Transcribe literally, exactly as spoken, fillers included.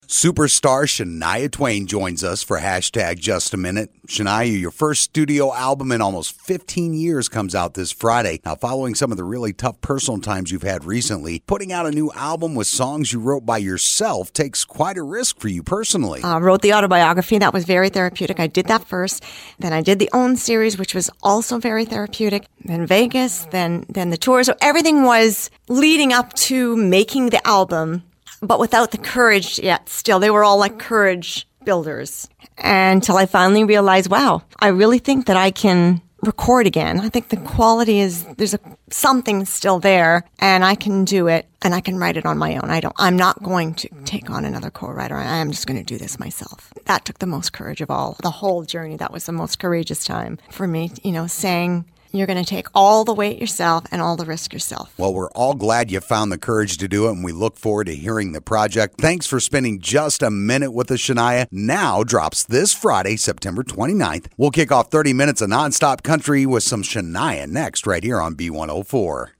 Superstar Shania Twain joins us for hashtag Just a Minute. Shania, your first studio album in almost fifteen years comes out this Friday. Now, following some of the really tough personal times you've had recently, putting out a new album with songs you wrote by yourself takes quite a risk for you personally. I uh, wrote the autobiography. That was very therapeutic. I did that first. Then I did the OWN series, which was also very therapeutic. Then Vegas, then, then the tour. So everything was leading up to making the album, but without the courage yet still. They were all like courage builders. Until I finally realized, wow, I really think that I can record again. I think the quality is, there's a, something still there, and I can do it, and I can write it on my own. I don't, I'm not going to take on another co-writer. I am just going to do this myself. That took the most courage of all. The whole journey, that was the most courageous time for me, you know, saying, you're going to take all the weight yourself and all the risk yourself. Well, we're all glad you found the courage to do it, and we look forward to hearing the project. Thanks for spending just a minute with us, Shania. Now drops this Friday, September twenty-ninth. We'll kick off thirty minutes of nonstop country with some Shania next right here on B one oh four.